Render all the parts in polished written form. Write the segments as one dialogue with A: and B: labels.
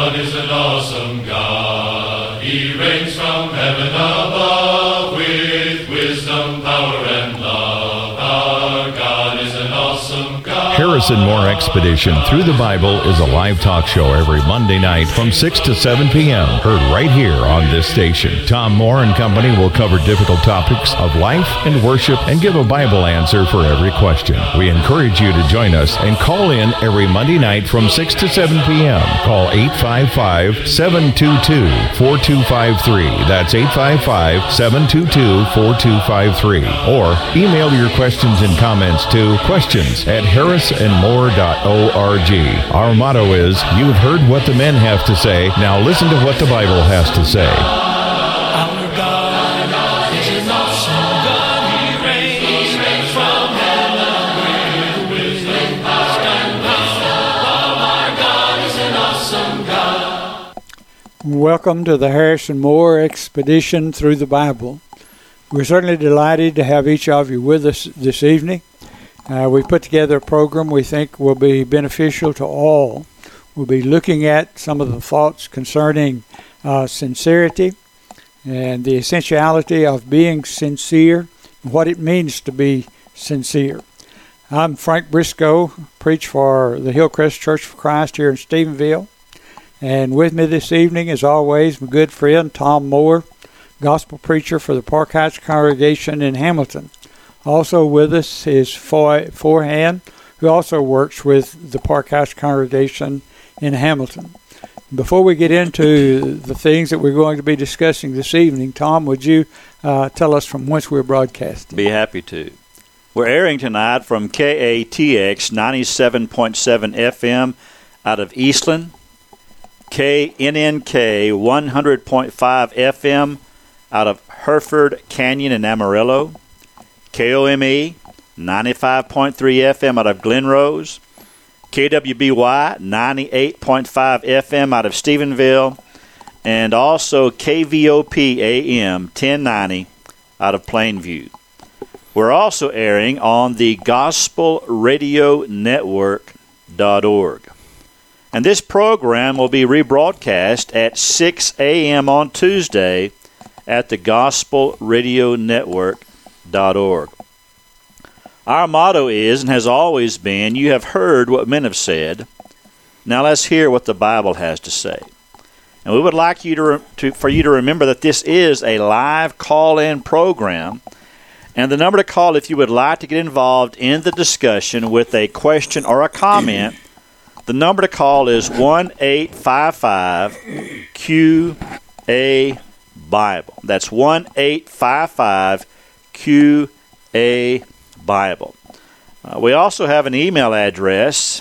A: God is an awesome God. He reigns from heaven above with wisdom, power, and love. Our God is an awesome God.
B: Harrison Moore Expedition Through the Bible is a live talk show every Monday night from 6 to 7 p.m. Heard right here on this station. Tom Moore and Company will cover difficult topics of life and worship and give a Bible answer for every question. We encourage you to join us and call in every Monday night from 6 to 7 p.m. Call 855-722-4253. That's 855-722-4253. Or email your questions and comments to questions@harrisonmore.org. Our motto is, you've heard what the men have to say, now listen to what the Bible has to say.
C: Our God is an awesome God. He reigns from heaven with wisdom, power, and love. Our God is an awesome God.
D: Welcome to the Harrison Moore Expedition Through the Bible. We're certainly delighted to have each of you with us this evening. We put together a program we think will be beneficial to all. We'll be looking at some of the thoughts concerning sincerity and the essentiality of being sincere and what it means to be sincere. I'm Frank Briscoe, preach for the Hillcrest Church of Christ here in Stephenville. And with me this evening, as always, my good friend Tom Moore, gospel preacher for the Park Heights congregation in Hamilton. Also with us is Foy Forehand, who also works with the Park Heights congregation in Hamilton. Before we get into the things that we're going to be discussing this evening, Tom, would you tell us from whence we're broadcasting?
E: Be happy to. We're airing tonight from KATX 97.7 FM out of Eastland, KNNK 100.5 FM out of Hereford Canyon and Amarillo, KOME 95.3 FM out of Glen Rose, KWBY 98.5 FM out of Stephenville, and also KVOP AM 1090 out of Plainview. We're also airing on the GospelRadioNetwork.org. And this program will be rebroadcast at 6 a.m. on Tuesday at the GospelRadioNetwork.org. Our motto is, and has always been, you have heard what men have said. Now let's hear what the Bible has to say. And we would like you for you to remember that this is a live call-in program. And the number to call if you would like to get involved in the discussion with a question or a comment, the number to call is 1-855-QA-BIBLE. That's 1-855-QA-BIBLE. We also have an email address,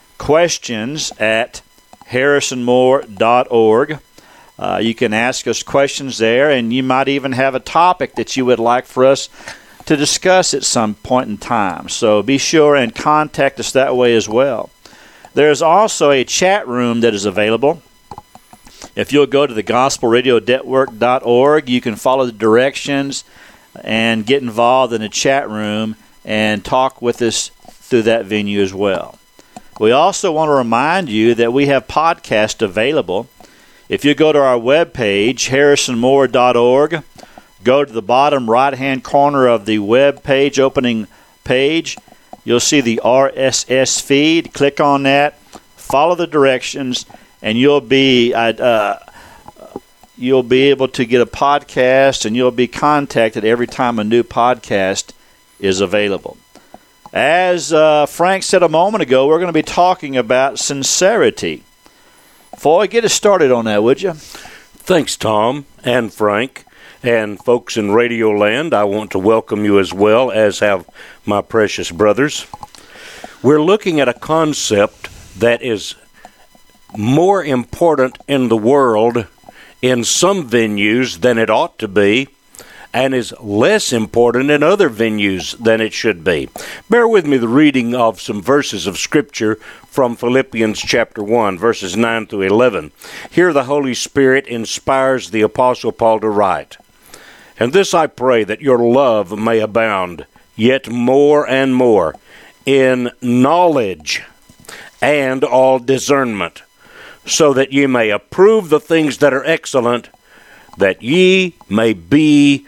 E: questions@harrisonmore.org. You can ask us questions there, and you might even have a topic that you would like for us to discuss at some point in time. So be sure and contact us that way as well. There's also a chat room that is available. If you'll go to the GospelRadioNetwork.org, you can follow the directions and get involved in the chat room and talk with us through that venue as well. We also want to remind you that we have podcasts available. If you go to our webpage, harrisonmore.org, go to the bottom right-hand corner of the web page, opening page, you'll see the RSS feed. Click on that, follow the directions, and you'll be able to get a podcast, and you'll be contacted every time a new podcast is available. As Frank said a moment ago, we're going to be talking about sincerity. Foy, get us started on that, would you?
F: Thanks, Tom and Frank. And folks in Radio Land, I want to welcome you as well, as have my precious brothers. We're looking at a concept that is more important in the world in some venues than it ought to be, and is less important in other venues than it should be. Bear with me the reading of some verses of Scripture from Philippians chapter 1, verses 9 through 11. Here the Holy Spirit inspires the Apostle Paul to write, "And this I pray, that your love may abound, yet more and more, in knowledge and all discernment, so that ye may approve the things that are excellent, that ye may be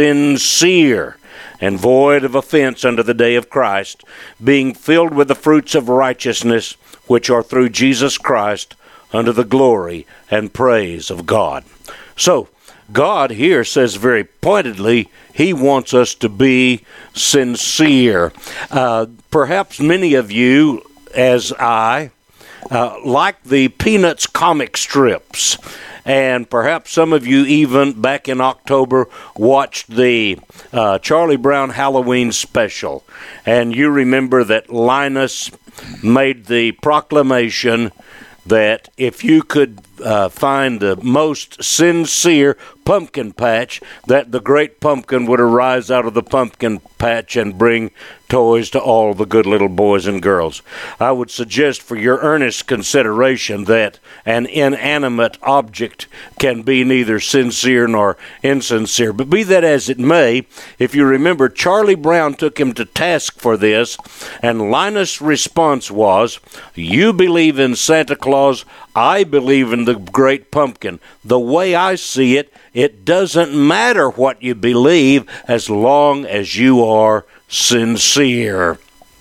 F: sincere and void of offense unto the day of Christ, being filled with the fruits of righteousness, which are through Jesus Christ, unto the glory and praise of God. So, God here says very pointedly, He wants us to be sincere. Perhaps many of you, as I, like the Peanuts comic strips. And perhaps some of you even back in October watched the Charlie Brown Halloween special. And you remember that Linus made the proclamation that if you could find the most sincere pumpkin patch, that the great pumpkin would arise out of the pumpkin patch and bring toys to all the good little boys and girls. I would suggest for your earnest consideration that an inanimate object can be neither sincere nor insincere. But be that as it may, if you remember, Charlie Brown took him to task for this, and Linus' response was, "You believe in Santa Claus, I believe in the great pumpkin. The way I see it, it doesn't matter what you believe as long as you are sincere."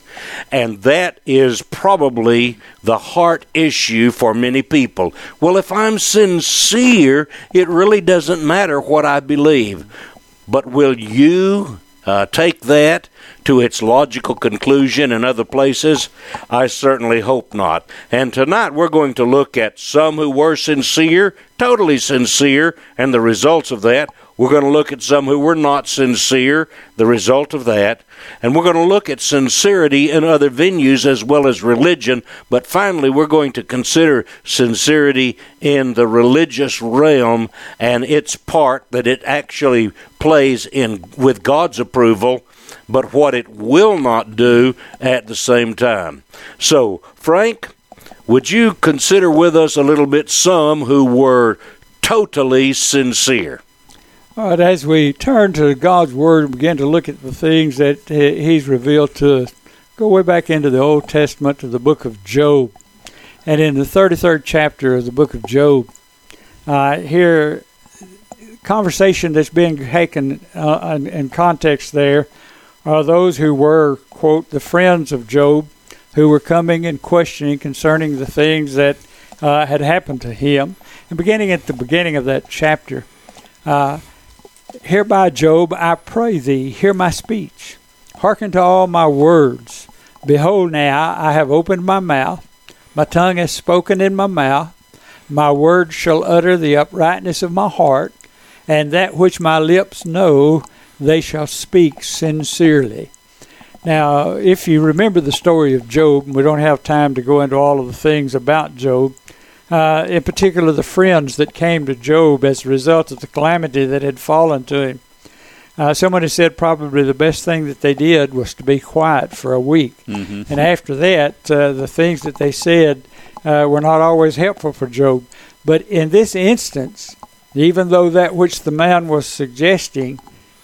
F: And that is probably the heart issue for many people. Well, if I'm sincere, it really doesn't matter what I believe. But will you take that to its logical conclusion in other places? I certainly hope not. And tonight we're going to look at some who were sincere, totally sincere, and the results of that. We're going to look at some who were not sincere, the result of that. And we're going to look at sincerity in other venues as well as religion. But finally, we're going to consider sincerity in the religious realm and its part that it actually plays in with God's approval, but what it will not do at the same time. So, Frank, would you consider with us a little bit some who were totally sincere?
D: All right, as we turn to God's Word and begin to look at the things that He's revealed to us, go way back into the Old Testament to the book of Job. And in the 33rd chapter of the book of Job, here, conversation that's being taken in context there are those who were, quote, the friends of Job, who were coming and questioning concerning the things that had happened to him. And beginning at the beginning of that chapter, "Hereby, Job, I pray thee, hear my speech. Hearken to all my words. Behold, now I have opened my mouth. My tongue has spoken in my mouth. My words shall utter the uprightness of my heart, and that which my lips know, they shall speak sincerely." Now, if you remember the story of Job, and we don't have time to go into all of the things about Job, in particular the friends that came to Job as a result of the calamity that had fallen to him. Someone has said probably the best thing that they did was to be quiet for a week. Mm-hmm. And after that, the things that they said were not always helpful for Job. But in this instance, even though that which the man was suggesting,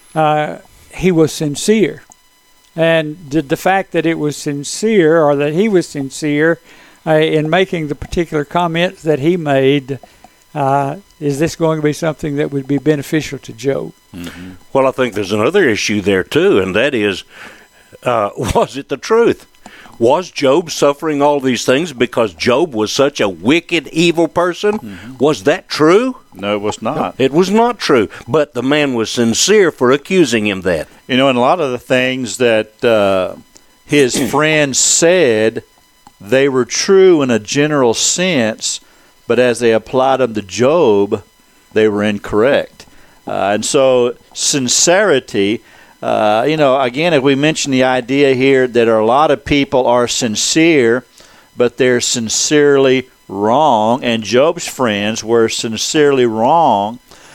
D: he was sincere. And the fact that it was sincere, or that he was sincere, in making the particular comments that he made, is this going to be something that would be beneficial to Job?
F: Mm-hmm. Well, I think there's another issue there, too, and that is, was it the truth? Was Job suffering all these things because Job was such a wicked, evil person? Mm-hmm. Was that true?
E: No, it was not.
F: It was not true, but the man was sincere for accusing him that.
E: You know, and a lot of the things that his friends said, they were true in a general sense, but as they applied them to Job, they were incorrect. And so sincerity, again, if we mention the idea here that a lot of people are sincere, but they're sincerely wrong, and Job's friends were sincerely wrong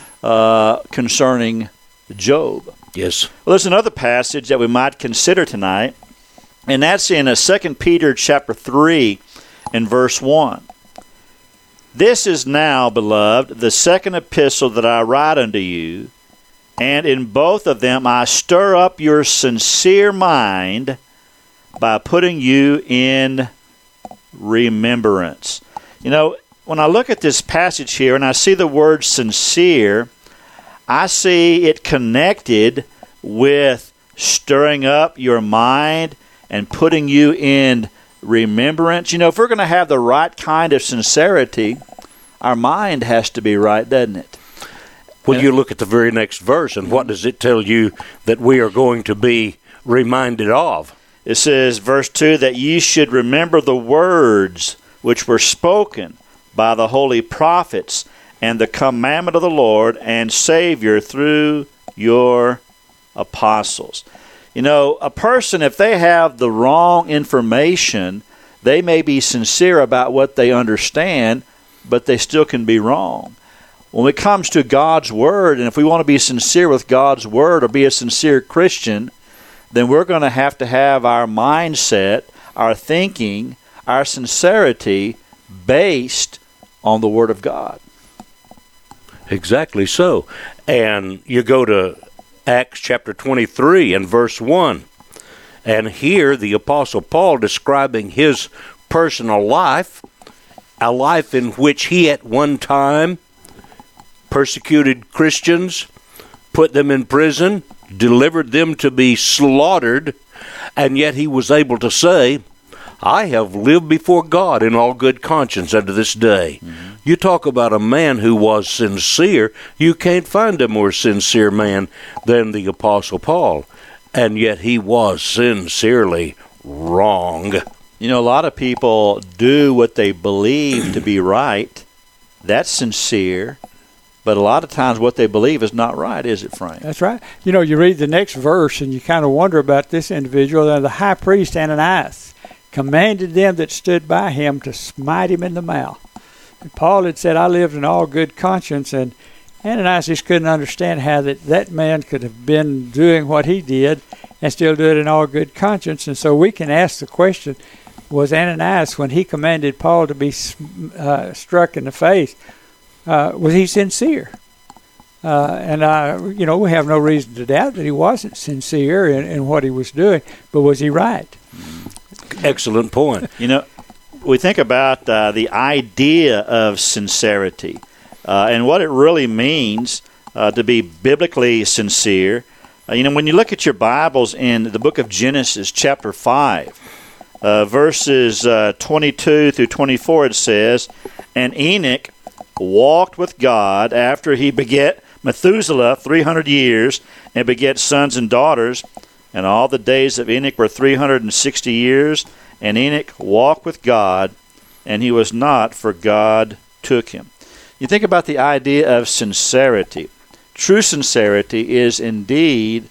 E: concerning Job.
F: Yes.
E: Well, there's another passage that we might consider tonight, and that's in 2 Peter chapter 3 and verse 1. "This is now, beloved, the second epistle that I write unto you, and in both of them I stir up your sincere mind by putting you in remembrance." You know, when I look at this passage here and I see the word sincere, I see it connected with stirring up your mind and putting you in remembrance. You know, if we're going to have the right kind of sincerity, our mind has to be right, doesn't it?
F: Well, you look at the very next verse, and what does it tell you that we are going to be reminded of?
E: It says, verse 2, that ye should remember the words which were spoken by the holy prophets and the commandment of the Lord and Savior through your apostles. You know, a person, if they have the wrong information, they may be sincere about what they understand, but they still can be wrong. When it comes to God's Word, and if we want to be sincere with God's Word or be a sincere Christian, then we're going to have our mindset, our thinking, our sincerity based on the Word of God.
F: Exactly so. And you go to Acts chapter 23 and verse 1. And here the Apostle Paul describing his personal life, a life in which he at one time persecuted Christians, put them in prison, delivered them to be slaughtered, and yet he was able to say, I have lived before God in all good conscience unto this day. Mm-hmm. You talk about a man who was sincere. You can't find a more sincere man than the Apostle Paul. And yet he was sincerely wrong.
E: You know, a lot of people do what they believe to be right. That's sincere. But a lot of times what they believe is not right, is it, Frank?
D: That's right. You know, you read the next verse and you kind of wonder about this individual. The high priest Ananias commanded them that stood by him to smite him in the mouth. And Paul had said, I lived in all good conscience, and Ananias just couldn't understand how that man could have been doing what he did and still do it in all good conscience. And so we can ask the question, was Ananias, when he commanded Paul to be struck in the face, was he sincere? We have no reason to doubt that he wasn't sincere in what he was doing, but was he right?
F: Excellent point.
E: You know, we think about the idea of sincerity and what it really means to be biblically sincere. When you look at your Bibles in the book of Genesis, chapter 5, verses 22 through 24, it says, And Enoch walked with God after he begat Methuselah 300 years, and begat sons and daughters. And all the days of Enoch were 360 years, and Enoch walked with God, and he was not, for God took him. You think about the idea of sincerity. True sincerity is indeed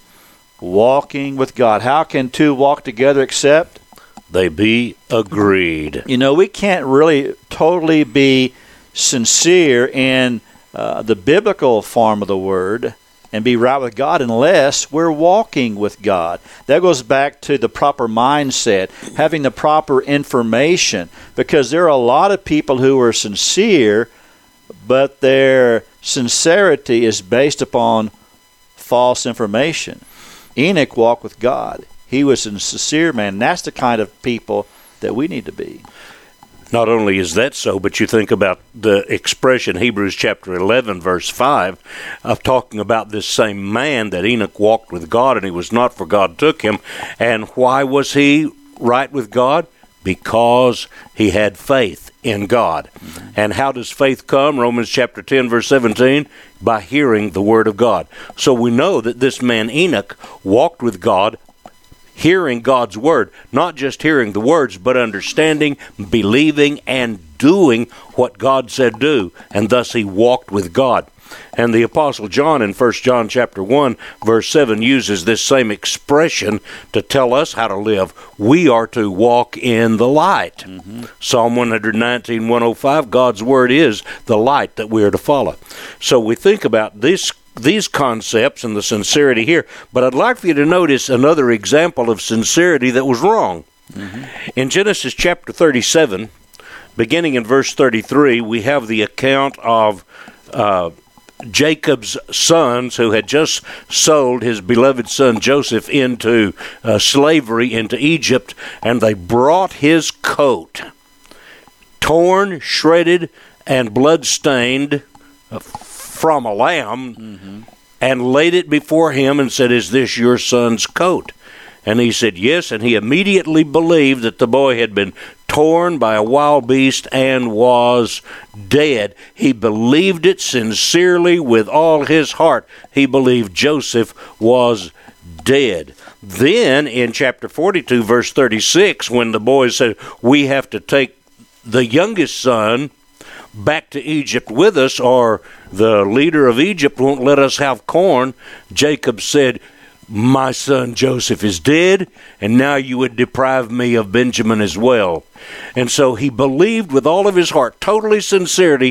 E: walking with God. How can two walk together except
F: they be agreed?
E: You know, we can't really totally be sincere in the biblical form of the word and be right with God unless we're walking with God. That goes back to the proper mindset, having the proper information, because there are a lot of people who are sincere, but their sincerity is based upon false information. Enoch walked with God. He was a sincere man. And that's the kind of people that we need to be.
F: Not only is that so, but you think about the expression, Hebrews chapter 11, verse 5, of talking about this same man that Enoch walked with God, and he was not, for God took him. And why was he right with God? Because he had faith in God. Mm-hmm. And how does faith come? Romans chapter 10, verse 17, by hearing the word of God. So we know that this man Enoch walked with God, hearing God's word, not just hearing the words, but understanding, believing, and doing what God said do, and thus he walked with God. And the Apostle John in 1 John chapter 1, verse 7 uses this same expression to tell us how to live. We are to walk in the light. Mm-hmm. Psalm 119, 105, God's word is the light that we are to follow. So we think about these concepts and the sincerity here, but I'd like for you to notice another example of sincerity that was wrong. Mm-hmm. In Genesis chapter 37, beginning in verse 33, we have the account of Jacob's sons who had just sold his beloved son Joseph into slavery into Egypt, and they brought his coat torn, shredded, and blood-stained from a lamb, and laid it before him and said, "Is this your son's coat?" And he said, "Yes," and he immediately believed that the boy had been torn by a wild beast and was dead. He believed it sincerely with all his heart. He believed Joseph was dead. Then in chapter 42, verse 36, when the boys said, "We have to take the youngest son back to Egypt with us, or the leader of Egypt won't let us have corn," Jacob said, "My son Joseph is dead, and now you would deprive me of Benjamin as well." And so he believed with all of his heart, totally sincerely,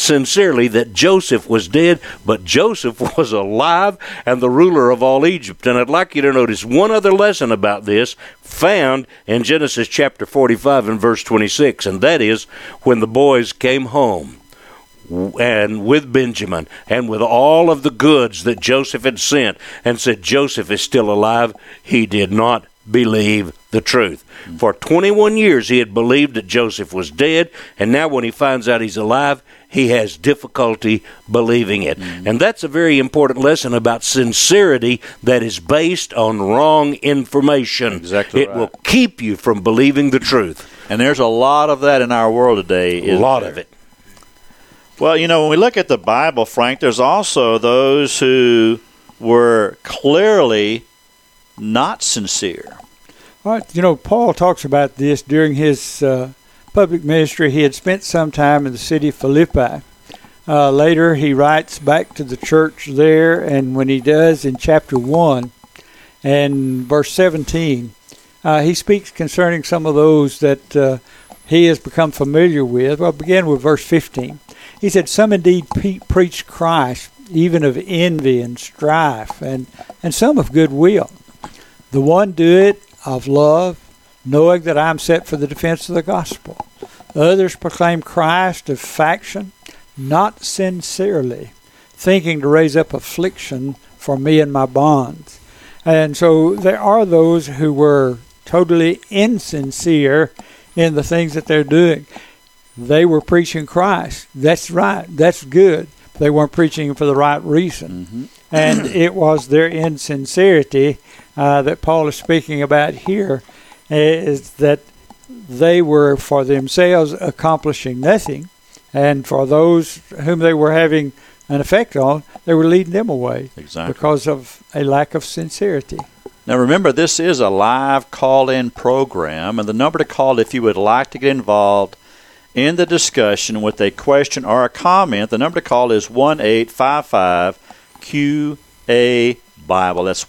F: that Joseph was dead, but Joseph was alive and the ruler of all Egypt. And I'd like you to notice one other lesson about this found in Genesis chapter 45 and verse 26, and that is when the boys came home and with Benjamin and with all of the goods that Joseph had sent and said, "Joseph is still alive," he did not believe the truth. For 21 years he had believed that Joseph was dead, and now when he finds out he's alive, he has difficulty believing it. And that's a very important lesson about sincerity that is based on wrong information.
E: Exactly
F: It
E: right.
F: will keep you from believing the truth.
E: And there's a lot of that in our world today.
F: A lot of it.
E: Well, when we look at the Bible, Frank, there's also those who were clearly not sincere.
D: All right, Paul talks about this during his public ministry. He had spent some time in the city of Philippi. Later, he writes back to the church there, and when he does in chapter 1 and verse 17, he speaks concerning some of those that he has become familiar with. Well, begin with verse 15. He said, "Some indeed preach Christ, even of envy and strife, and some of goodwill. The one do it of love, knowing that I am set for the defense of the gospel. Others proclaim Christ of faction, not sincerely, thinking to raise up affliction for me and my bonds." And so there are those who were totally insincere in the things that they're doing. They were preaching Christ. That's right. That's good. They weren't preaching him for the right reason. And it was their insincerity that Paul is speaking about here, is that they were for themselves accomplishing nothing, and for those whom they were having an effect on, they were leading them away.
E: Exactly.
D: Because of a lack of sincerity.
E: Now remember, this is a live call-in program, and the number to call if you would like to get involved in the discussion with a question or a comment, the number to call is 1-855-QA-BIBLE. That's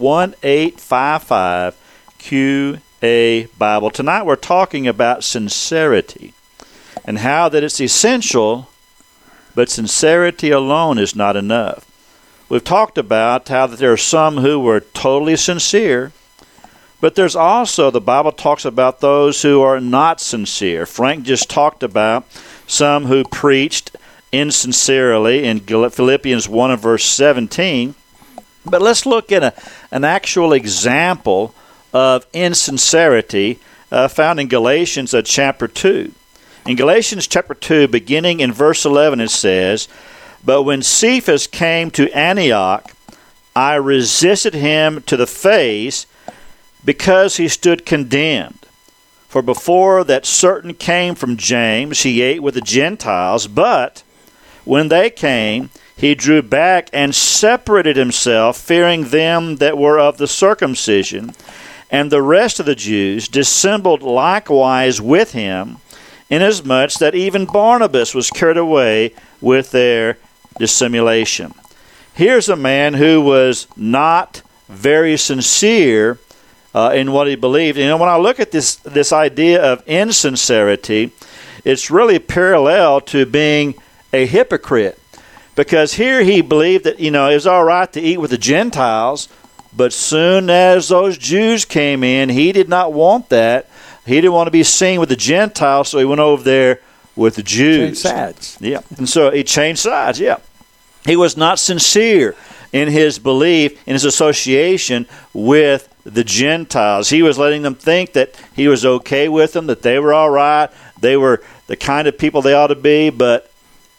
E: 1-855-QA-BIBLE. Tonight we're talking about sincerity and how that it's essential, but sincerity alone is not enough. We've talked about how that there are some who were totally sincere, but there's also, the Bible talks about those who are not sincere. Frank just talked about some who preached insincerely in Philippians 1 and verse 17. But let's look at an actual example of insincerity found in Galatians chapter 2. In Galatians chapter 2, beginning in verse 11, it says, "But when Cephas came to Antioch, I resisted him to the face, because he stood condemned. For before that certain came from James, he ate with the Gentiles, but when they came, he drew back and separated himself, fearing them that were of the circumcision. And the rest of the Jews dissembled likewise with him, inasmuch that even Barnabas was carried away with their dissimulation." Here's a man who was not very sincere in what he believed. When I look at this idea of insincerity, it's really parallel to being a hypocrite. Because here he believed that, it was all right to eat with the Gentiles, but soon as those Jews came in, he did not want that. He didn't want to be seen with the Gentiles, so he went over there with the Jews.
D: Changed sides.
E: Yeah. And so he changed sides, yeah. He was not sincere in his belief, in his association with the Gentiles. He was letting them think that he was okay with them, that they were all right, they were the kind of people they ought to be, but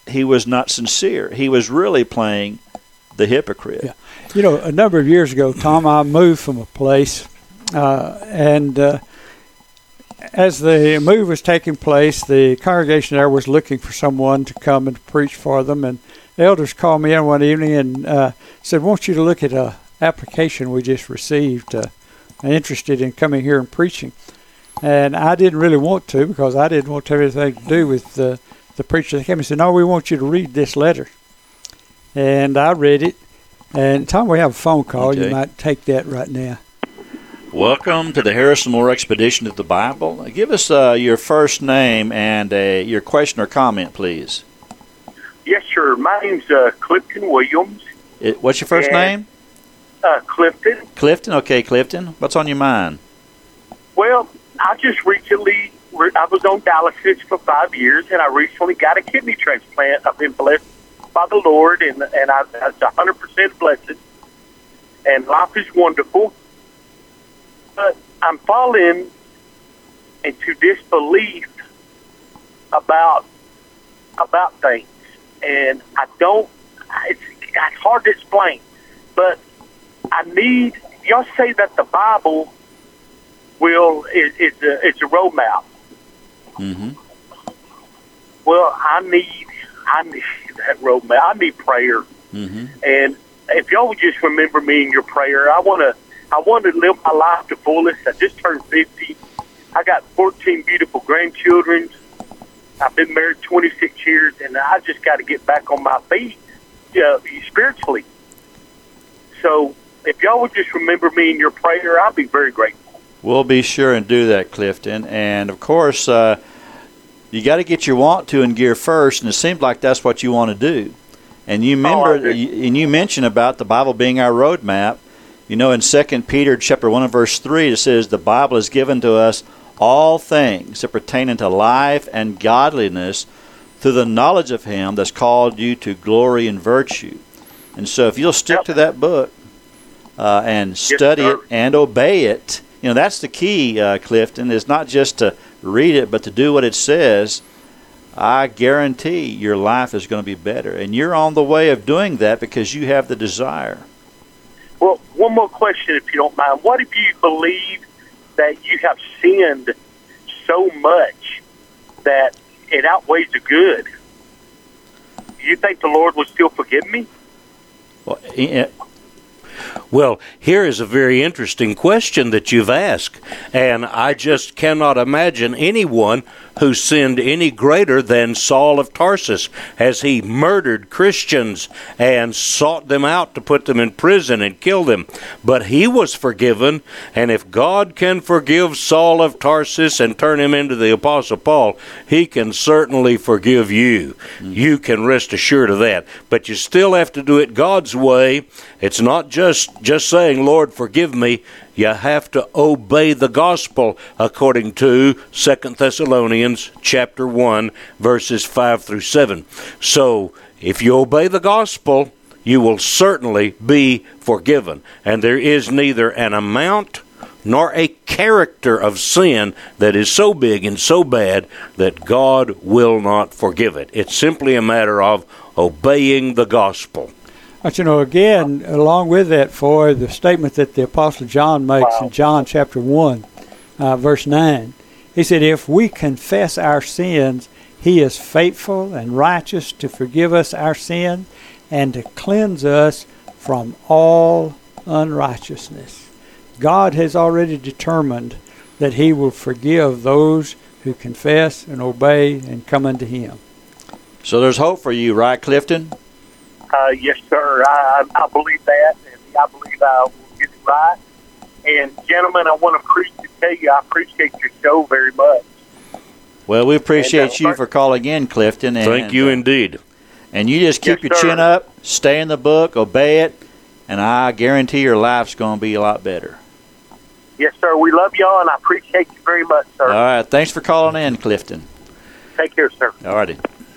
E: he was not sincere. He was really playing the hypocrite.
D: Yeah. You know, a number of years ago, Tom, I moved from a place, and as the move was taking place, the congregation there was looking for someone to come and preach for them, and the elders called me in one evening and said, "I want you to look at an application we just received. I'm interested in coming here and preaching." And I didn't really want to, because I didn't want to have anything to do with the preacher. They came and said, "No, we want you to read this letter." And I read it. And Tom, we have a phone call.
E: Okay.
D: You might take that right now.
E: Welcome to the Harrison Moore Expedition to the Bible. Give us your first name and your question or comment, please.
G: Yes, sir. My name's Clifton Williams.
E: What's your first name?
G: Clifton.
E: Clifton? Okay, Clifton. What's on your mind?
G: Well, I just recently, I was on dialysis for 5 years, and I recently got a kidney transplant. I've been blessed by the Lord, and I was 100% blessed, and life is wonderful. But I'm falling into disbelief about things, and I don't. It's hard to explain, but I need. Y'all say that the Bible it's a roadmap.
E: Mm-hmm.
G: Well, I need that roadmap. I need prayer.
E: Mm-hmm.
G: And if y'all would just remember me in your prayer, I want to live my life to fullest. I just turned 50. I got 14 beautiful grandchildren. I've been married 26 years, and I just got to get back on my feet spiritually. So if y'all would just remember me in your prayer, I'd be very grateful.
E: We'll be sure and do that, Clifton. And, of course, you got to get your want to in gear first, and it seems like that's what you want to do. And you remember, and you mentioned about the Bible being our roadmap. You know, in 2 Peter chapter 1 and verse 3, it says, "The Bible is given to us all things that pertain unto life and godliness through the knowledge of Him that's called you to glory and virtue." And so if you'll stick to that book and study it and obey it, you know, that's the key, Clifton, is not just to read it, but to do what it says. I guarantee your life is going to be better. And you're on the way of doing that because you have the desire.
G: Well, one more question, if you don't mind. What if you believe that you have sinned so much that it outweighs the good? Do you think the Lord will still forgive me?
F: Well, here is a very interesting question that you've asked, and I just cannot imagine anyone who sinned any greater than Saul of Tarsus, as he murdered Christians and sought them out to put them in prison and kill them. But he was forgiven, and if God can forgive Saul of Tarsus and turn him into the Apostle Paul, He can certainly forgive you. You can rest assured of that. But you still have to do it God's way. It's not just saying, "Lord, forgive me." You have to obey the gospel according to 2 Thessalonians chapter 1, verses 5 through 7. So, if you obey the gospel, you will certainly be forgiven. And there is neither an amount nor a character of sin that is so big and so bad that God will not forgive it. It's simply a matter of obeying the gospel.
D: But, you know, again, along with that, for the statement that the Apostle John makes in John chapter 1, verse 9, he said, "If we confess our sins, He is faithful and righteous to forgive us our sin and to cleanse us from all unrighteousness." God has already determined that He will forgive those who confess and obey and come unto Him.
E: So there's hope for you, right, Clifton?
G: Yes, sir. I believe that, and I believe I will get it right. And, gentlemen, I want to tell you I appreciate your show very much.
E: Well, we appreciate you for calling in, Clifton. And,
F: Thank you indeed.
E: And you just keep your chin up, stay in the book, obey it, and I guarantee your life's going to be a lot better.
G: Yes, sir. We love y'all, and I appreciate you very much, sir.
E: All right. Thanks for calling in, Clifton.
G: Take care, sir.
E: All righty.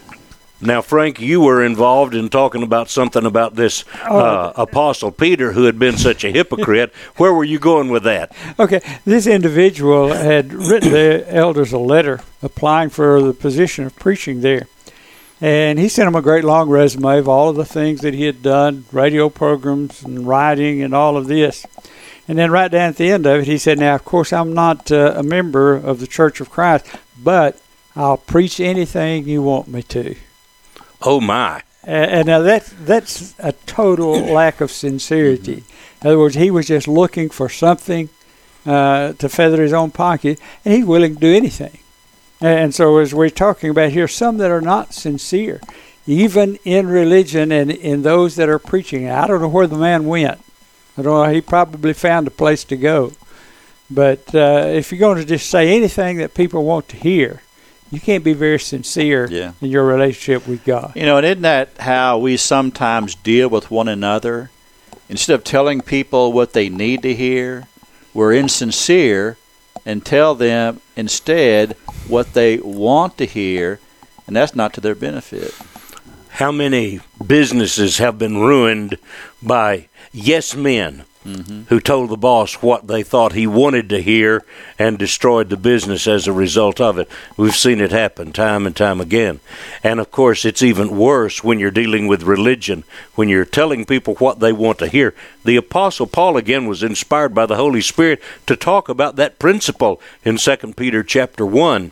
F: Now, Frank, you were involved in talking about something about this Apostle Peter, who had been such a hypocrite. Where were you going with that?
D: Okay, this individual had written the elders a letter applying for the position of preaching there. And he sent him a great long resume of all of the things that he had done, radio programs and writing and all of this. And then right down at the end of it, he said, now, of course, I'm not a member of the Church of Christ, but I'll preach anything you want me to.
F: Oh, my.
D: And now that's a total lack of sincerity. In other words, he was just looking for something to feather his own pocket, and he's willing to do anything. And so as we're talking about here, some that are not sincere, even in religion and in those that are preaching. I don't know where the man went. I don't know. He probably found a place to go. But if you're going to just say anything that people want to hear, you can't be very sincere in your relationship with God.
E: You know, and isn't that how we sometimes deal with one another? Instead of telling people what they need to hear, we're insincere and tell them instead what they want to hear, and that's not to their benefit.
F: How many businesses have been ruined by yes men who told the boss what they thought he wanted to hear and destroyed the business as a result of it? We've seen it happen time and time again. And, of course, it's even worse when you're dealing with religion, when you're telling people what they want to hear. The Apostle Paul, again, was inspired by the Holy Spirit to talk about that principle in 2 Peter chapter 1.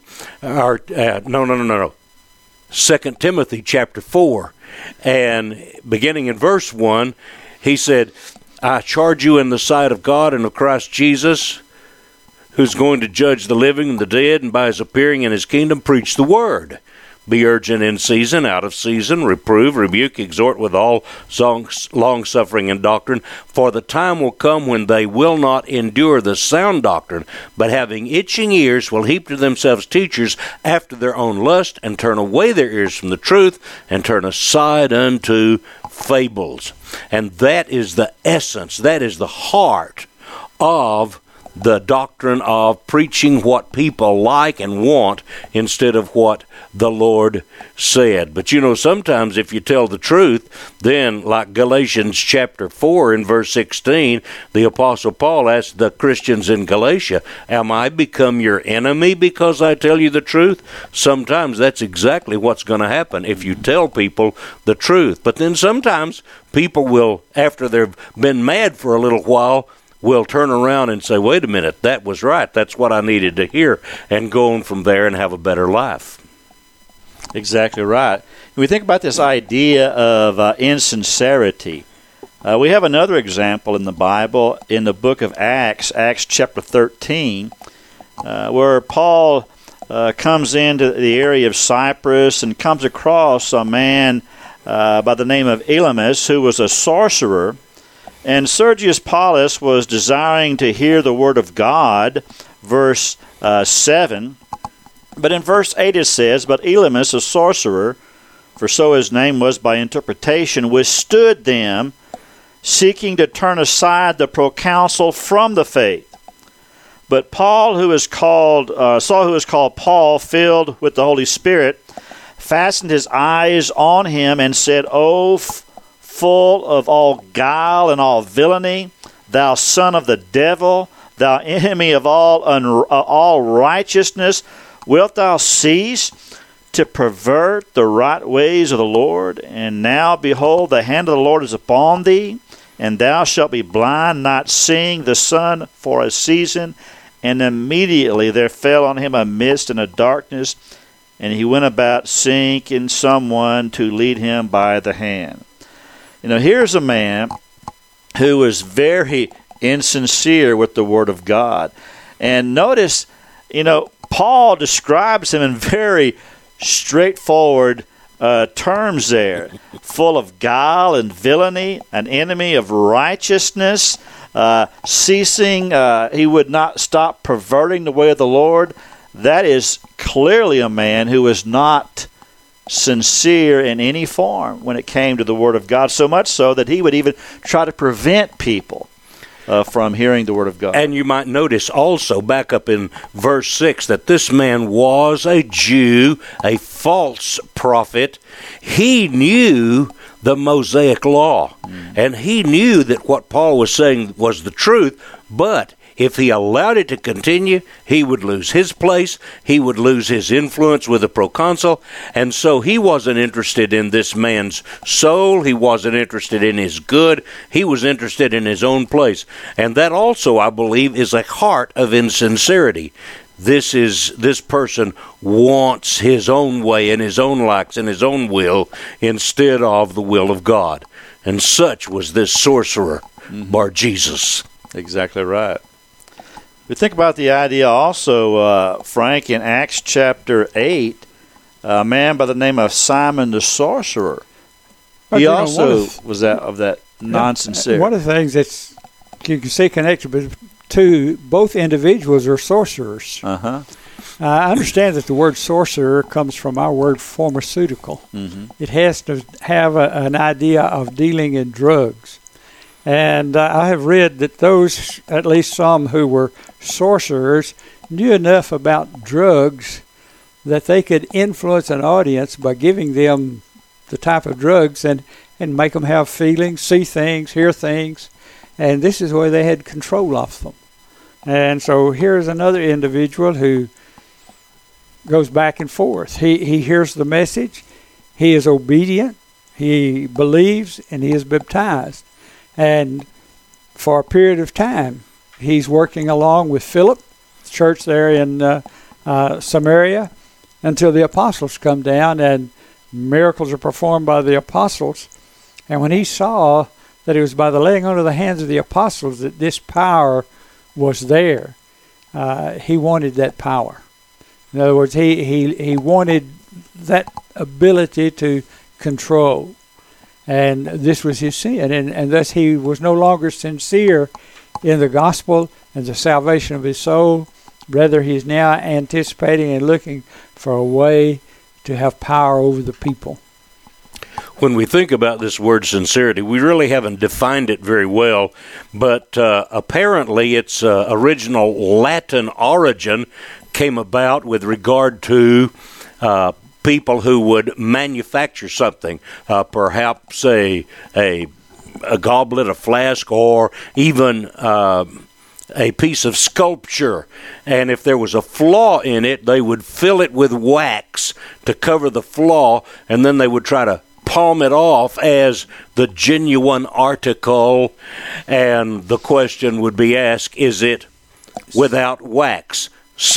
F: 2 Timothy chapter 4. And beginning in verse 1, he said, I charge you in the sight of God and of Christ Jesus, who's going to judge the living and the dead, and by his appearing in his kingdom, preach the word. Be urgent in season, out of season, reprove, rebuke, exhort with all long-suffering and doctrine. For the time will come when they will not endure the sound doctrine, but having itching ears will heap to themselves teachers after their own lust, and turn away their ears from the truth, and turn aside unto fables. And that is the essence, that is the heart of the doctrine of preaching what people like and want instead of what the Lord said. But you know, sometimes if you tell the truth, then like Galatians chapter 4 in verse 16, the Apostle Paul asked the Christians in Galatia, am I become your enemy because I tell you the truth? Sometimes that's exactly what's going to happen if you tell people the truth. But then sometimes people will, after they've been mad for a little while, will turn around and say, wait a minute, that was right. That's what I needed to hear, and go on from there and have a better life.
E: Exactly right. When we think about this idea of insincerity, we have another example in the Bible in the book of Acts, Acts chapter 13, where Paul comes into the area of Cyprus and comes across a man by the name of Elymas, who was a sorcerer. And Sergius Paulus was desiring to hear the word of God, verse 7. But in verse 8 it says, But Elymas, a sorcerer, for so his name was by interpretation, withstood them, seeking to turn aside the proconsul from the faith. But Paul, Saul, who is called Paul, filled with the Holy Spirit, fastened his eyes on him and said, O full of all guile and all villainy, thou son of the devil, thou enemy of all righteousness, wilt thou cease to pervert the right ways of the Lord? And now, behold, the hand of the Lord is upon thee, and thou shalt be blind, not seeing the sun for a season. And immediately there fell on him a mist and a darkness, and he went about seeking someone to lead him by the hand. You know, here's a man who was very insincere with the Word of God. And notice, you know, Paul describes him in very straightforward terms there. Full of guile and villainy, an enemy of righteousness, ceasing, he would not stop perverting the way of the Lord. That is clearly a man who is not sincere in any form when it came to the Word of God, so much so that he would even try to prevent people from hearing the Word of God.
F: And you might notice also back up in verse 6 that this man was a Jew, a false prophet. He knew the Mosaic law, and he knew that what Paul was saying was the truth, but If he allowed it to continue, he would lose his place, he would lose his influence with the proconsul, and so he wasn't interested in this man's soul, he wasn't interested in his good, he was interested in his own place. And that also, I believe, is a heart of insincerity. This person wants his own way and his own likes and his own will instead of the will of God. And such was this sorcerer, Bar-Jesus.
E: Exactly right. We think about the idea also, Frank, in Acts chapter 8, a man by the name of Simon the sorcerer. He also was of that non-sincerity.
D: One of the things that's you can see connected to both individuals are sorcerers.
E: Uh-huh.
D: I understand that the word sorcerer comes from our word pharmaceutical.
E: Mm-hmm.
D: It has to have an idea of dealing in drugs. And I have read that those, at least some who were sorcerers, knew enough about drugs that they could influence an audience by giving them the type of drugs and make them have feelings, see things, hear things. And this is where they had control of them. And so here's another individual who goes back and forth. He hears the message, he is obedient, he believes, and he is baptized. And for a period of time, he's working along with Philip, the church there in Samaria, until the apostles come down and miracles are performed by the apostles. And when he saw that it was by the laying on of the hands of the apostles that this power was there, he wanted that power. In other words, he wanted that ability to control. And this was his sin. And thus he was no longer sincere in the gospel and the salvation of his soul. Rather, he's now anticipating and looking for a way to have power over the people.
F: When we think about this word sincerity, we really haven't defined it very well, but apparently its original Latin origin came about with regard to people who would manufacture something, perhaps a goblet, a flask, or even a piece of sculpture. And if there was a flaw in it, they would fill it with wax to cover the flaw, and then they would try to palm it off as the genuine article. And the question would be asked, is it without wax?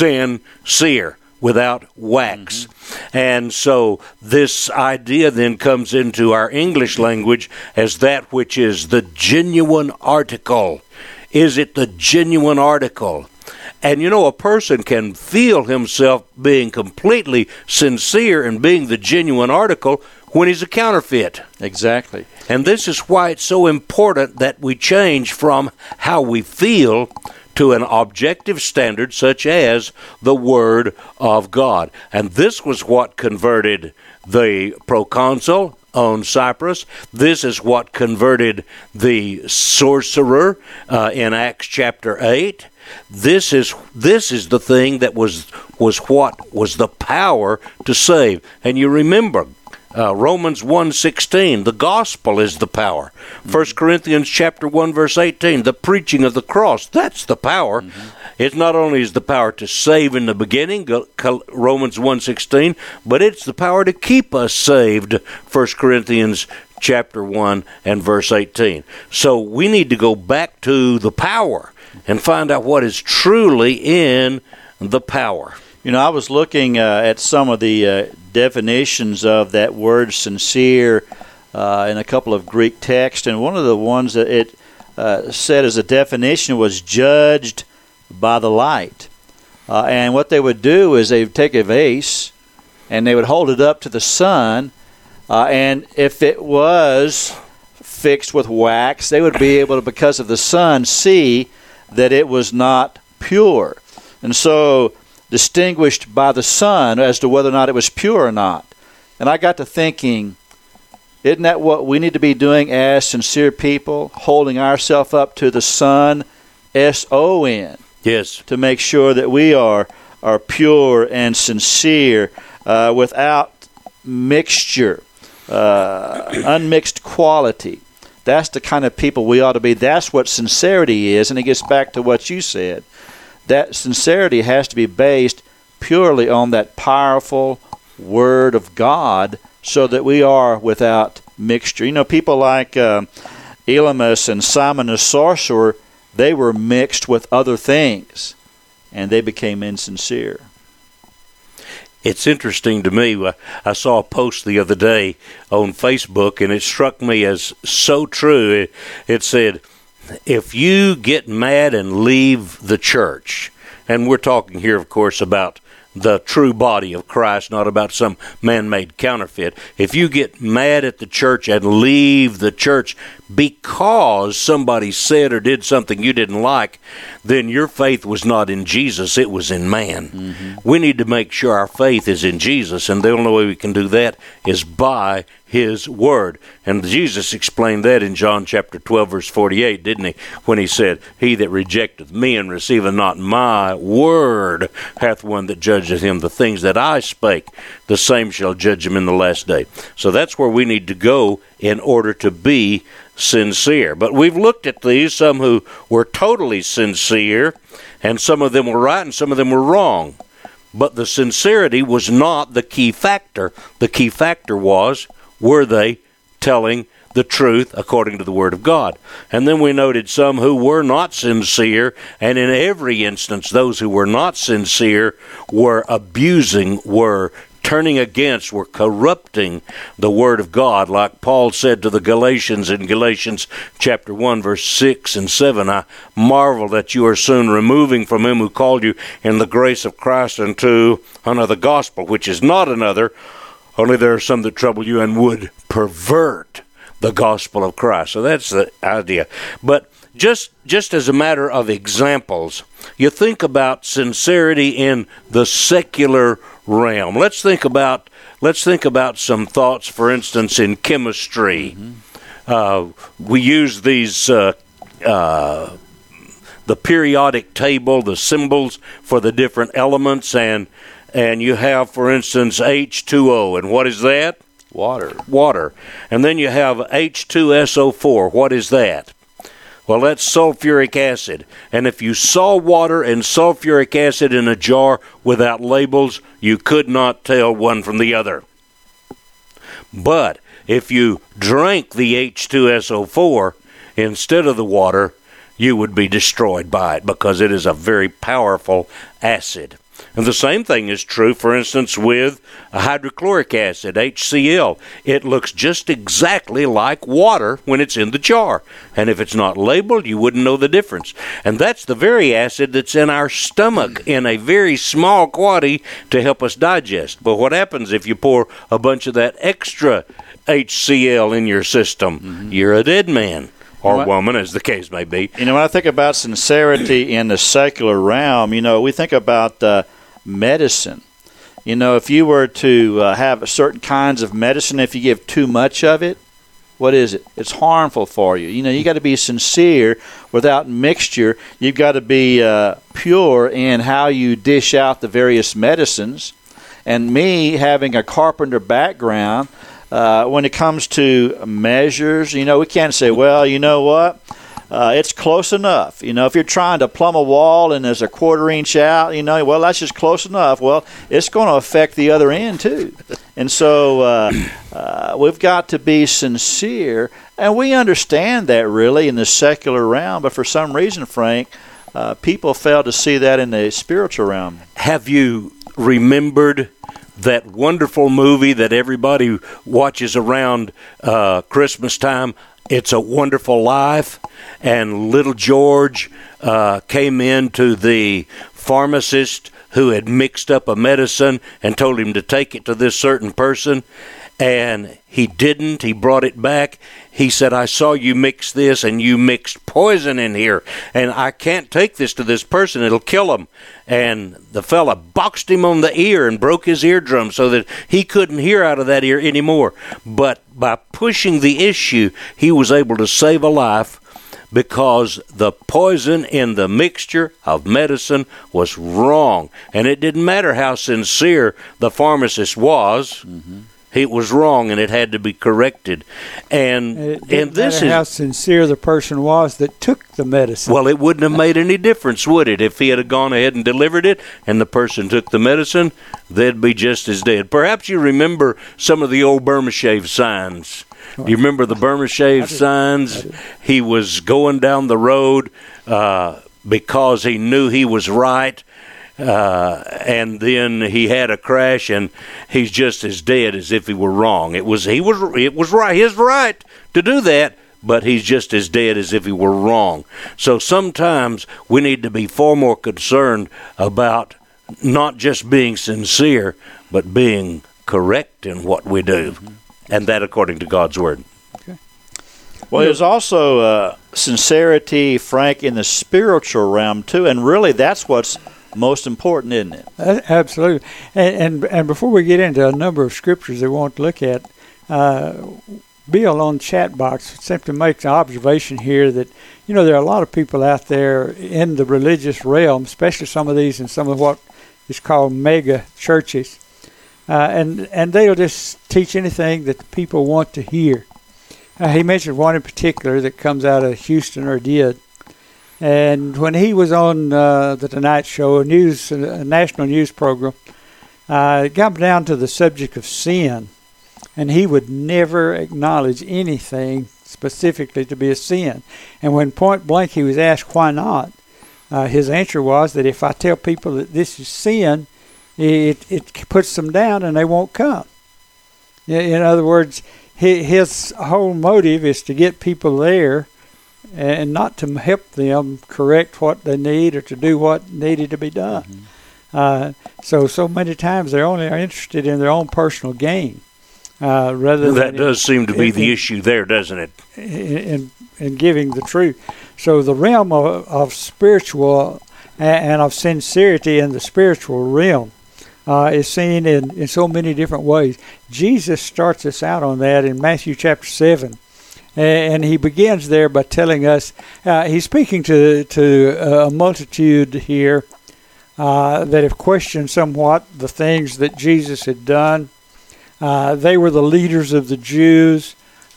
F: Sincere. Without wax. Mm-hmm. And so this idea then comes into our English language as that which is the genuine article. Is it the genuine article? And you know, a person can feel himself being completely sincere and being the genuine article when he's a counterfeit.
E: Exactly.
F: And this is why it's so important that we change from how we feel to an objective standard such as the Word of God. And this was what converted the proconsul on Cyprus. This is what converted the sorcerer in Acts chapter 8. This is the thing that was what was the power to save. And you remember, Romans 1:16, the gospel is the power. 1 Corinthians chapter 1 verse 18, the preaching of the cross, that's the power. Mm-hmm. It not only is the power to save in the beginning, Romans 1:16, but it's the power to keep us saved, 1 Corinthians chapter 1 and verse 18. So we need to go back to the power and find out what is truly in the power.
E: You know, I was looking at some of the definitions of that word sincere in a couple of Greek texts, and one of the ones that it said as a definition was judged by the light. And what they would do is they would take a vase and they would hold it up to the sun, and if it was fixed with wax, they would be able to, because of the sun, see that it was not pure. And so distinguished by the sun as to whether or not it was pure or not. And I got to thinking, isn't that what we need to be doing as sincere people, holding ourselves up to the sun, S-O-N,
F: yes,
E: to make sure that we are pure and sincere without mixture, unmixed quality. That's the kind of people we ought to be. That's what sincerity is, and it gets back to what you said. That sincerity has to be based purely on that powerful Word of God, so that we are without mixture. You know, people like Elymas and Simon the sorcerer, they were mixed with other things, and they became insincere.
F: It's interesting to me. I saw a post the other day on Facebook, and it struck me as so true. It said, if you get mad and leave the church, and we're talking here, of course, about the true body of Christ, not about some man-made counterfeit. If you get mad at the church and leave the church because somebody said or did something you didn't like, then your faith was not in Jesus, it was in man. Mm-hmm. We need to make sure our faith is in Jesus, and the only way we can do that is by His Word. And Jesus explained that in John chapter 12, verse 48, didn't he? When he said, he that rejecteth me and receiveth not my word hath one that judgeth him. The things that I spake, the same shall judge him in the last day. So that's where we need to go in order to be sincere. But we've looked at these, some who were totally sincere, and some of them were right and some of them were wrong. But the sincerity was not the key factor. The key factor was, were they telling the truth according to the Word of God? And then we noted some who were not sincere, and in every instance, those who were not sincere were abusing, were turning against, were corrupting the Word of God, like Paul said to the Galatians in Galatians chapter 1, verse 6 and 7, I marvel that you are soon removing from him who called you in the grace of Christ unto another gospel, which is not another, only there are some that trouble you and would pervert the gospel of Christ. So that's the idea. But just as a matter of examples, you think about sincerity in the secular realm. Let's think about some thoughts, for instance, in chemistry. Mm-hmm. We use these the periodic table, the symbols for the different elements, and you have, for instance, H2O, and what is that? Water. And then you have H2SO4. What is that? Well, that's sulfuric acid. And if you saw water and sulfuric acid in a jar without labels, you could not tell one from the other. But if you drank the H2SO4 instead of the water, you would be destroyed by it, because it is a very powerful acid. And the same thing is true, for instance, with hydrochloric acid, HCl. It looks just exactly like water when it's in the jar. And if it's not labeled, you wouldn't know the difference. And that's the very acid that's in our stomach in a very small quantity to help us digest. But what happens if you pour a bunch of that extra HCl in your system? Mm-hmm. You're a dead man. Or woman, as the case may be.
E: You know, when I think about sincerity in the secular realm, you know, we think about medicine. You know, if you were to have certain kinds of medicine, if you give too much of it, what is it? It's harmful for you. You know, you got to be sincere without mixture. You've got to be pure in how you dish out the various medicines. And me, having a carpenter background, when it comes to measures, you know, we can't say, well, you know what, it's close enough. You know, if you're trying to plumb a wall and there's a 1/4 inch out, you know, well, that's just close enough. Well, it's going to affect the other end too. And so we've got to be sincere, and we understand that really in the secular realm, but for some reason, Frank, people fail to see that in the spiritual realm.
F: Have you remembered that wonderful movie that everybody watches around Christmas time, It's a Wonderful Life? And little George came in to the pharmacist who had mixed up a medicine and told him to take it to this certain person. And he didn't. He brought it back. He said, I saw you mix this, and you mixed poison in here, and I can't take this to this person. It'll kill him. And the fella boxed him on the ear and broke his eardrum so that he couldn't hear out of that ear anymore. But by pushing the issue, he was able to save a life, because the poison in the mixture of medicine was wrong. And it didn't matter how sincere the pharmacist was. Mm-hmm. It was wrong, and it had to be corrected. And
D: It didn't matter how
F: is
D: sincere the person was that took the medicine.
F: well, it wouldn't have made any difference, would it? If he had gone ahead and delivered it, and the person took the medicine, they'd be just as dead. Perhaps you remember some of the old Burma Shave signs. Do you remember the Burma Shave signs? He was going down the road because he knew he was right. And then he had a crash, and he's just as dead as if he were wrong. It was right, his right to do that, but he's just as dead as if he were wrong. So sometimes we need to be far more concerned about not just being sincere, but being correct in what we do, and that according to God's word.
E: Well, there's also sincerity, Frank, in the spiritual realm too, and really that's what's most important, isn't it?
D: Absolutely. And before we get into a number of scriptures that we want to look at, Bill on chat box simply makes an observation here that, there are a lot of people out there in the religious realm, especially some of these in some of what is called mega churches, and they'll just teach anything that the people want to hear. He mentioned one in particular that comes out of Houston, or did. And when he was on the Tonight Show, a national news program, it got down to the subject of sin, and he would never acknowledge anything specifically to be a sin. And when point blank he was asked why not, his answer was that if I tell people that this is sin, it puts them down and they won't come. In other words, his whole motive is to get people there and not to help them correct what they need or to do what needed to be done. So many times they only are interested in their own personal gain. Rather
F: That
D: than
F: does seem to be the issue there, doesn't it?
D: in giving the truth. So the realm of spiritual and of sincerity in the spiritual realm is seen in so many different ways. Jesus starts us out on that in Matthew chapter 7. And he begins there by telling us, he's speaking to a multitude here that have questioned somewhat the things that Jesus had done. They were the leaders of the Jews,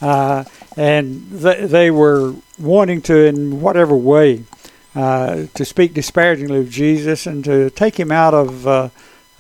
D: and they were wanting to, in whatever way, to speak disparagingly of Jesus and to take him out of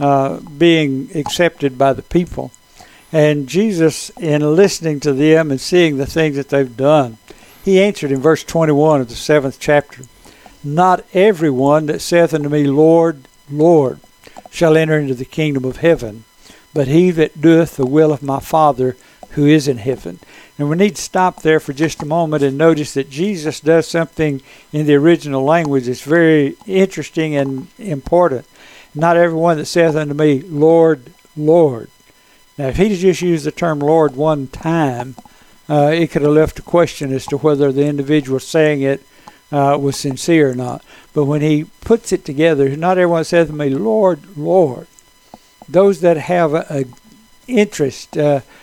D: being accepted by the people. And Jesus, in listening to them and seeing the things that they've done, he answered in verse 21 of the 7th chapter, "Not everyone that saith unto me, Lord, Lord, shall enter into the kingdom of heaven, but he that doeth the will of my Father who is in heaven." And we need to stop there for just a moment and notice that Jesus does something in the original language that's very interesting and important. "Not everyone that saith unto me, Lord, Lord." Now, if he had just used the term Lord one time, it could have left a question as to whether the individual saying it was sincere or not. But when he puts it together, not everyone says to me, Lord, Lord. Those that have an interest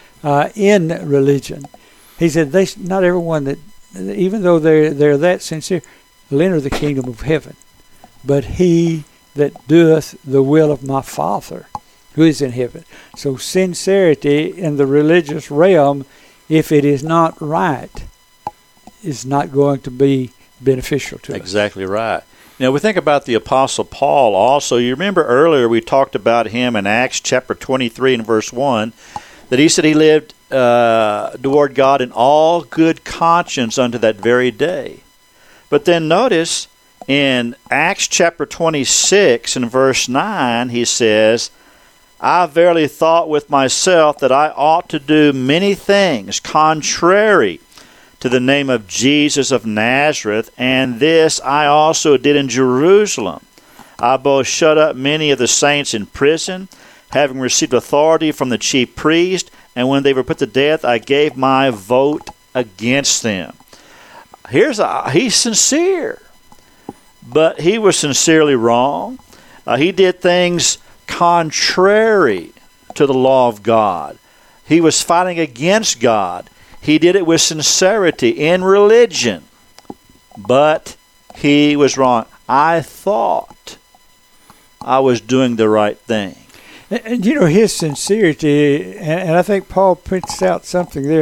D: in religion, he said, not everyone that, even though they're that sincere, will enter the kingdom of heaven. But he that doeth the will of my Father who is in heaven. So sincerity in the religious realm, if it is not right, is not going to be beneficial to us.
E: Exactly right. Now, we think about the Apostle Paul also. You remember earlier we talked about him in Acts chapter 23 and verse 1, that he said he lived toward God in all good conscience unto that very day. But then notice in Acts chapter 26 and verse 9, he says, "I verily thought with myself that I ought to do many things contrary to the name of Jesus of Nazareth, and this I also did in Jerusalem. I both shut up many of the saints in prison, having received authority from the chief priest, and when they were put to death, I gave my vote against them." He's sincere, but he was sincerely wrong. He did things contrary to the law of God. He was fighting against God. He did it with sincerity in religion, but he was wrong. I thought I was doing the right thing.
D: And you know, his sincerity, and I think Paul points out something there,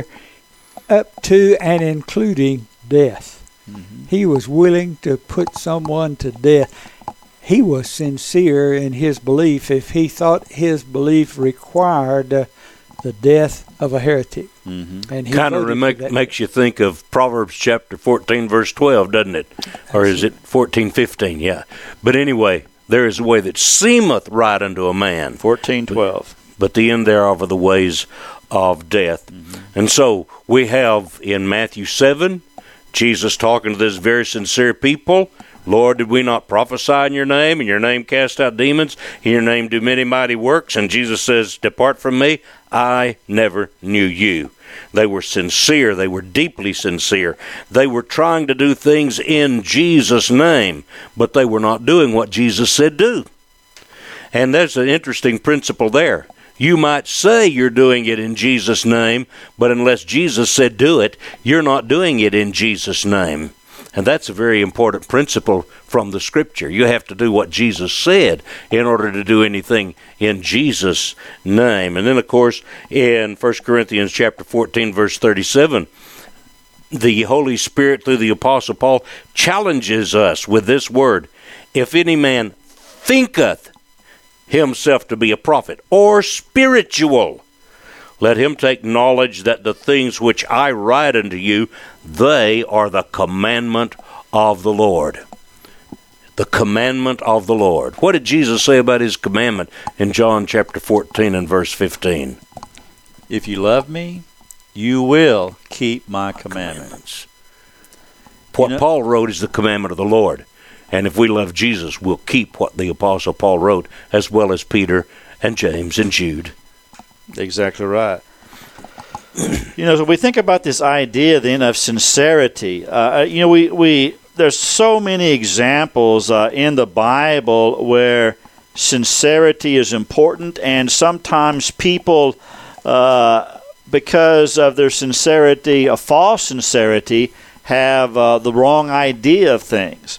D: up to and including death. Mm-hmm. He was willing to put someone to death. He was sincere in his belief if he thought his belief required the death of a heretic.
F: Mm-hmm. And kind of makes you think of Proverbs chapter 14, verse 12, doesn't it? Or is it 14:15? Yeah. But anyway, there is a way that seemeth right unto a man.
E: 14:12.
F: But the end thereof are the ways of death. Mm-hmm. And so we have in Matthew 7, Jesus talking to this very sincere people. Lord, did we not prophesy in your name, in your name cast out demons, in your name do many mighty works? And Jesus says, depart from me, I never knew you. They were sincere. They were deeply sincere. They were trying to do things in Jesus' name, but they were not doing what Jesus said do. And there's an interesting principle there. You might say you're doing it in Jesus' name, but unless Jesus said do it, you're not doing it in Jesus' name. And that's a very important principle from the Scripture. You have to do what Jesus said in order to do anything in Jesus' name. And then, of course, in 1 Corinthians chapter 14, verse 37, the Holy Spirit, through the Apostle Paul, challenges us with this word. If any man thinketh himself to be a prophet or spiritual, let him take knowledge that the things which I write unto you, they are the commandment of the Lord. The commandment of the Lord. What did Jesus say about his commandment in John chapter 14 and verse 15?
E: If you love me, you will keep my commandments.
F: What Paul wrote is the commandment of the Lord. And if we love Jesus, we'll keep what the Apostle Paul wrote, as well as Peter and James and Jude.
E: Exactly right. So we think about this idea then of sincerity. There's so many examples in the Bible where sincerity is important, and sometimes people, because of their sincerity, a false sincerity, have the wrong idea of things.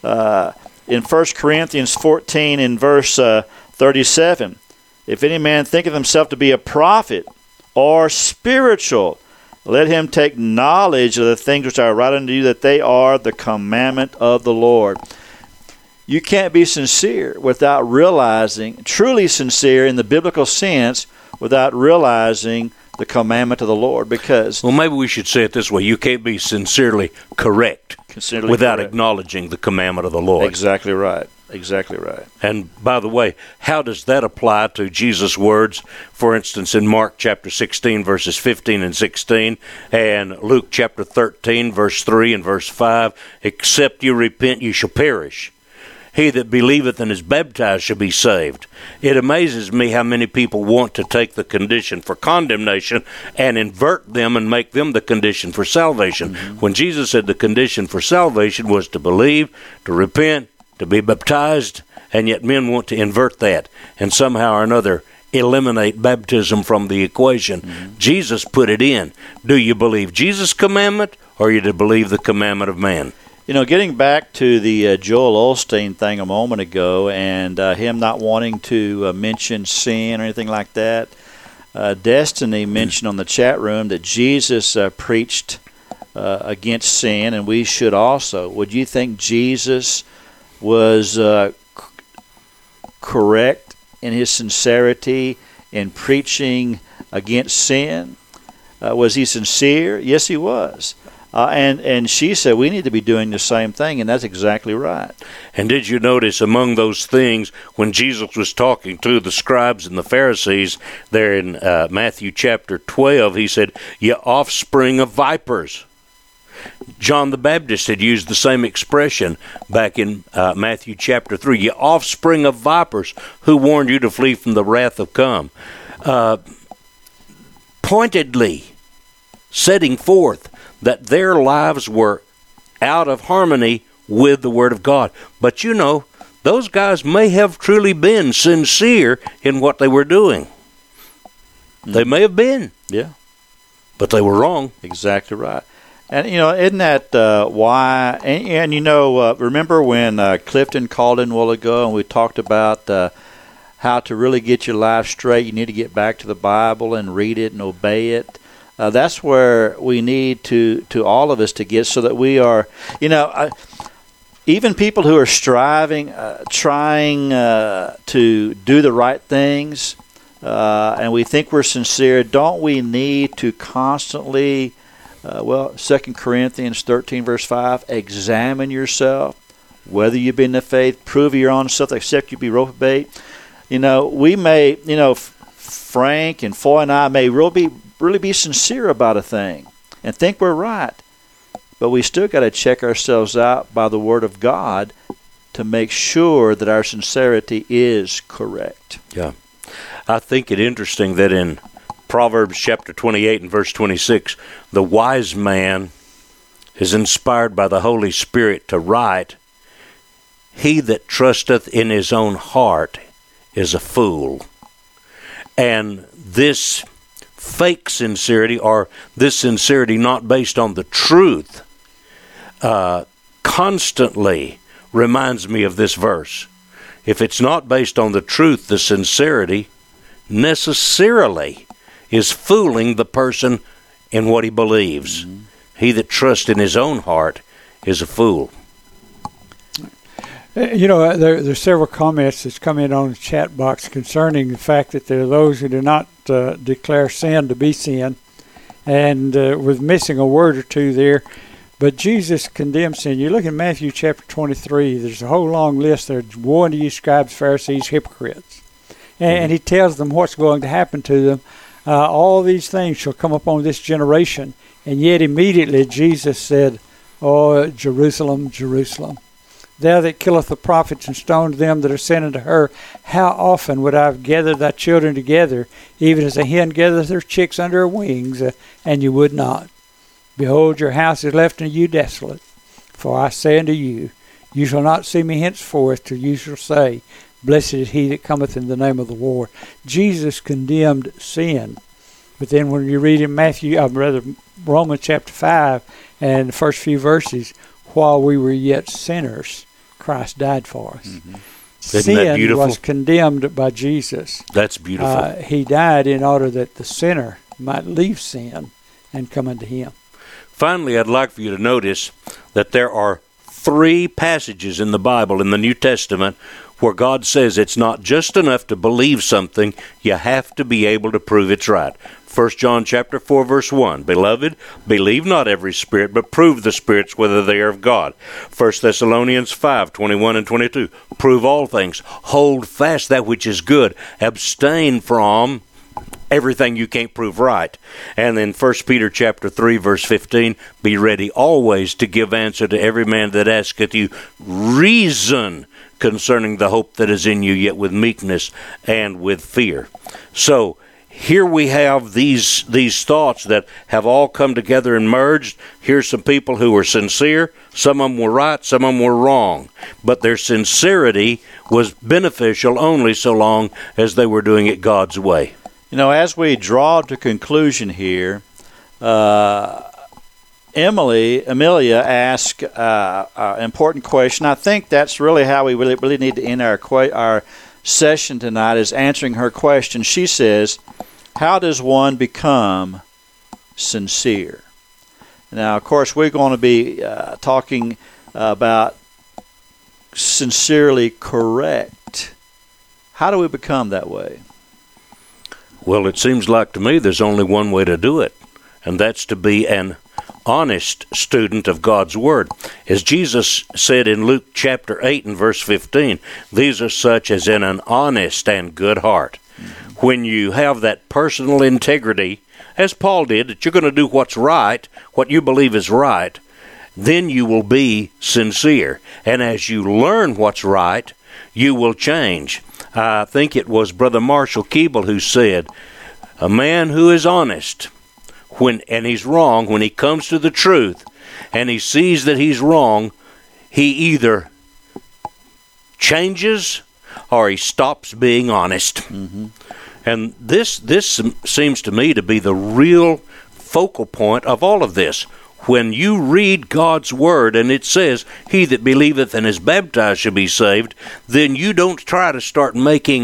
E: In 1 Corinthians 14 in verse 37, if any man thinketh himself to be a prophet or spiritual, let him take knowledge of the things which I write unto you, that they are the commandment of the Lord. You can't be sincere without realizing, truly sincere in the biblical sense, without realizing the commandment of the Lord. Because,
F: well, maybe we should say it this way: you can't be sincerely correct without acknowledging the commandment of the Lord.
E: Exactly right. Exactly right.
F: And by the way, how does that apply to Jesus' words? For instance, in Mark chapter 16, verses 15 and 16, and Luke chapter 13, verse 3 and verse 5, except you repent, you shall perish. He that believeth and is baptized shall be saved. It amazes me how many people want to take the condition for condemnation and invert them and make them the condition for salvation. Mm-hmm. When Jesus said the condition for salvation was to believe, to repent, to be baptized, and yet men want to invert that and somehow or another eliminate baptism from the equation. Mm-hmm. Jesus put it in. Do you believe Jesus' commandment, or you to believe the commandment of man?
E: Getting back to the Joel Osteen thing a moment ago, and him not wanting to mention sin or anything like that, Destiny mentioned on the chat room that Jesus preached against sin, and we should also. Would you think Jesus was correct in his sincerity in preaching against sin? Was he sincere? Yes, he was. And she said we need to be doing the same thing, and that's exactly right.
F: And did you notice among those things when Jesus was talking to the scribes and the Pharisees there in Matthew chapter 12, he said, "Ye offspring of vipers." John the Baptist had used the same expression back in Matthew chapter 3. "Ye offspring of vipers, who warned you to flee from the wrath of come." Pointedly setting forth that their lives were out of harmony with the Word of God. But those guys may have truly been sincere in what they were doing. Mm-hmm. They may have been.
E: Yeah.
F: But they were wrong.
E: Exactly right. And, isn't that why? And remember when Clifton called in a while ago and we talked about how to really get your life straight, you need to get back to the Bible and read it and obey it. That's where we need to all of us to get, so that we are, even people who are striving, trying to do the right things, and we think we're sincere, don't we need to constantly, 2 Corinthians 13 verse 5, examine yourself, whether you be in the faith, prove your own self, except you be reprobate. We may, Frank and Foy and I may really be sincere about a thing and think we're right, but we still got to check ourselves out by the Word of God to make sure that our sincerity is correct.
F: Yeah. I think it interesting that in Proverbs chapter 28 and verse 26, the wise man is inspired by the Holy Spirit to write, "He that trusteth in his own heart is a fool." And this fake sincerity, or this sincerity not based on the truth, constantly reminds me of this verse. If it's not based on the truth, the sincerity necessarily is fooling the person in what he believes. Mm-hmm. He that trusts in his own heart is a fool.
D: There's several comments that's come in on the chat box concerning the fact that there are those who do not declare sin to be sin, and was missing a word or two there. But Jesus condemns sin. You look at Matthew chapter 23, there's a whole long list there. Woe unto you, scribes, Pharisees, hypocrites. And he tells them what's going to happen to them. All these things shall come upon this generation. And yet immediately Jesus said, "Oh, Jerusalem, Jerusalem, thou that killeth the prophets and stonest them that are sent unto her, how often would I have gathered thy children together, even as a hen gathereth her chicks under her wings, and you would not? Behold, your house is left unto you desolate. For I say unto you, you shall not see me henceforth till you shall say, Blessed is he that cometh in the name of the Lord." Jesus condemned sin. But then when you read in Romans chapter 5 and the first few verses, while we were yet sinners, Christ died for us. Mm-hmm. Sin was condemned by Jesus.
F: That's beautiful.
D: He died in order that the sinner might leave sin and come unto him.
F: Finally, I'd like for you to notice that there are 3 passages in the Bible, in the New Testament, where God says it's not just enough to believe something, you have to be able to prove it's right. 1 John chapter 4, verse 1, "Beloved, believe not every spirit, but prove the spirits whether they are of God." 1 Thessalonians 5, 21 and 22, "Prove all things, hold fast that which is good, abstain from everything you can't prove right." And then 1 Peter chapter 3, verse 15, "Be ready always to give answer to every man that asketh you reason concerning the hope that is in you, yet with meekness and with fear." So here we have these thoughts that have all come together and merged. Here's some people who were sincere. Some of them were right, some of them were wrong. But their sincerity was beneficial only so long as they were doing it God's way.
E: As we draw to conclusion here, Amelia asked an important question. I think that's really how we really need to end our session tonight, is answering her question. She says, how does one become sincere? Now, of course, we're going to be talking about sincerely correct. How do we become that way?
F: Well, it seems like to me there's only one way to do it, and that's to be an honest student of God's Word. As Jesus said in Luke chapter 8 and verse 15, "These are such as in an honest and good heart." Mm-hmm. When you have that personal integrity, as Paul did, that you're going to do what's right, what you believe is right, then you will be sincere. And as you learn what's right, you will change. I think it was Brother Marshall Keeble who said, a man who is honest, and he's wrong, when he comes to the truth and he sees that he's wrong, he either changes or he stops being honest. Mm-hmm. And this seems to me to be the real focal point of all of this. When you read God's Word and it says, "He that believeth and is baptized shall be saved," then you don't try to start making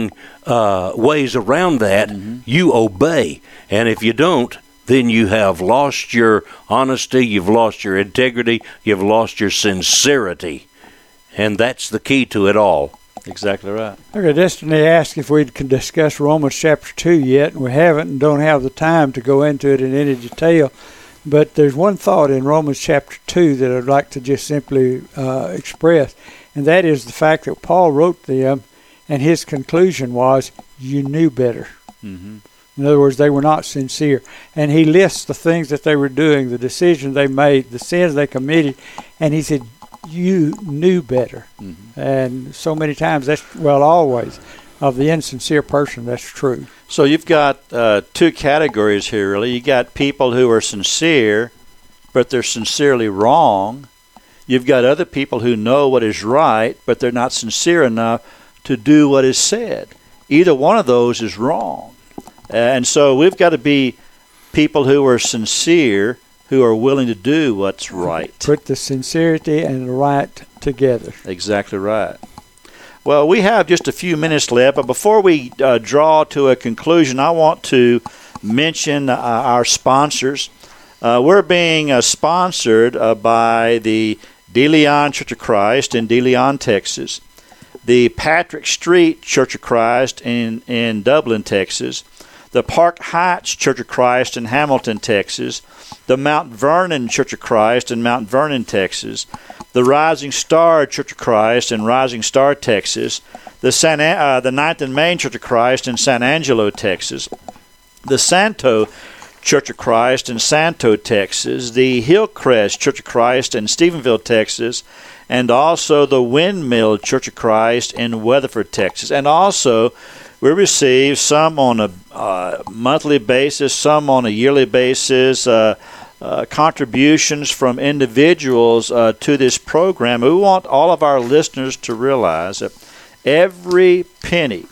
F: ways around that. You obey. And if you don't, then you have lost your honesty, you've lost your integrity, you've lost your sincerity. And that's the key to it all.
E: Exactly right.
D: Okay, Destiny asked if we can discuss Romans chapter 2 yet, and we haven't and don't have the time to go into it in any detail. But there's one thought in Romans chapter 2 that I'd like to just simply express, and that is the fact that Paul wrote them, and his conclusion was, you knew better.
E: Mm-hmm.
D: In other words, they were not sincere. And he lists the things that they were doing, the decisions they made, the sins they committed, and he said, you knew better.
E: Mm-hmm.
D: And so many times, always, of the insincere person, that's true.
E: So you've got two categories here, really. You got people who are sincere, but they're sincerely wrong. You've got other people who know what is right, but they're not sincere enough to do what is said. Either one of those is wrong. And so we've got to be people who are sincere, who are willing to do what's right.
D: Put the sincerity and the right together.
E: Exactly right. Well, we have just a few minutes left, but before we draw to a conclusion, I want to mention our sponsors. We're being sponsored by the De Leon Church of Christ in De Leon, Texas, the Patrick Street Church of Christ in Dublin, Texas, the Park Heights Church of Christ in Hamilton, Texas, the Mount Vernon Church of Christ in Mount Vernon, Texas, the Rising Star Church of Christ in Rising Star, Texas, the Ninth and Main Church of Christ in San Angelo, Texas, the Santo Church of Christ in Santo, Texas, the Hillcrest Church of Christ in Stephenville, Texas, and also the Windmill Church of Christ in Weatherford, Texas. And also, we receive some on a monthly basis, some on a yearly basis, contributions from individuals to this program. We want all of our listeners to realize that every penny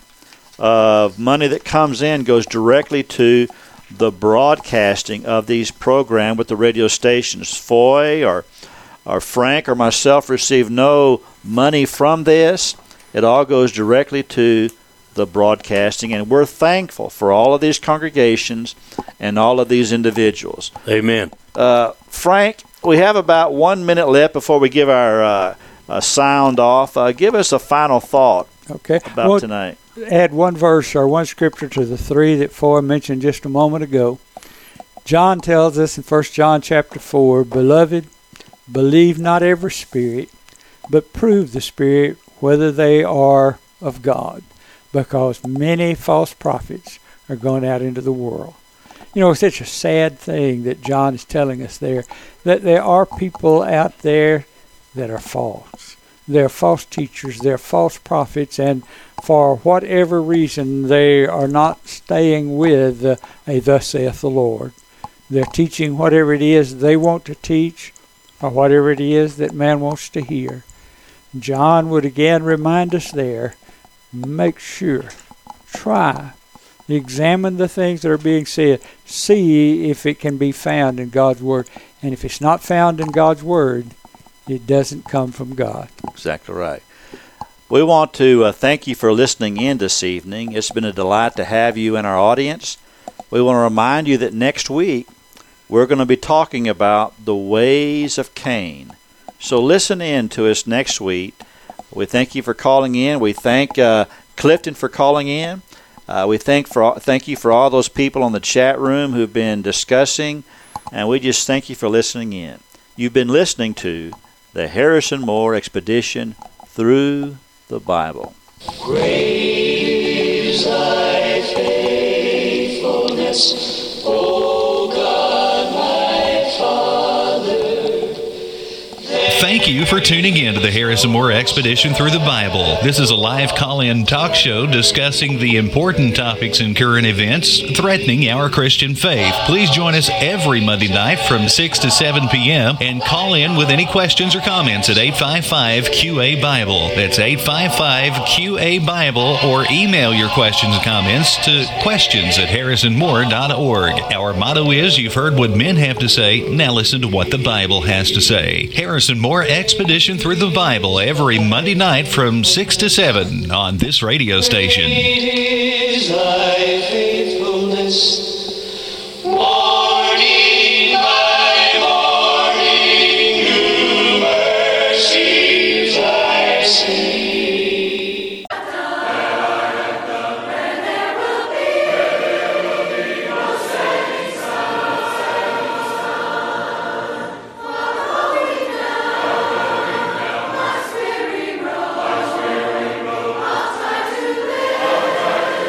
E: of money that comes in goes directly to the broadcasting of these programs with the radio stations. Foy or Frank or myself receive no money from this. It all goes directly to the broadcasting, and we're thankful for all of these congregations and all of these individuals.
F: Amen.
E: Frank, we have about 1 minute left before we give our sound off. Give us a final thought about tonight.
D: Add one verse or one scripture to the three that Foy mentioned just a moment ago. John tells us in 1 John chapter 4, Beloved, believe not every spirit, but prove the spirit whether they are of God, because many false prophets are going out into the world. You know, it's such a sad thing that John is telling us there, that there are people out there that are false. They're false teachers, they're false prophets, and for whatever reason they are not staying with a thus saith the Lord. They're teaching whatever it is they want to teach or whatever it is that man wants to hear. John would again remind us there, make sure, try, examine the things that are being said, see if it can be found in God's Word. And if it's not found in God's Word, it doesn't come from God.
E: Exactly right. We want to thank you for listening in this evening. It's been a delight to have you in our audience. We want to remind you that next week we're going to be talking about the ways of Cain. So listen in to us next week. We thank you for calling in. We thank Clifton for calling in. We thank you for all those people on the chat room who've been discussing, and we just thank you for listening in. You've been listening to the Harrison Moore Expedition Through the Bible.
C: Great is thy faithfulness, O God, my Father.
B: Thank you for tuning in to the Harrison Moore Expedition Through the Bible. This is a live call-in talk show discussing the important topics and current events threatening our Christian faith. Please join us every Monday night from 6 to 7 p.m. and call in with any questions or comments at 855-QA-BIBLE. That's 855-QA-BIBLE, or email your questions and comments to questions@harrisonmoore.org. Our motto is, you've heard what men have to say, now listen to what the Bible has to say. Harrison Moore
H: Moore Expedition Through the Bible every Monday night from 6 to 7 on this radio station.
C: Great is thy faithfulness.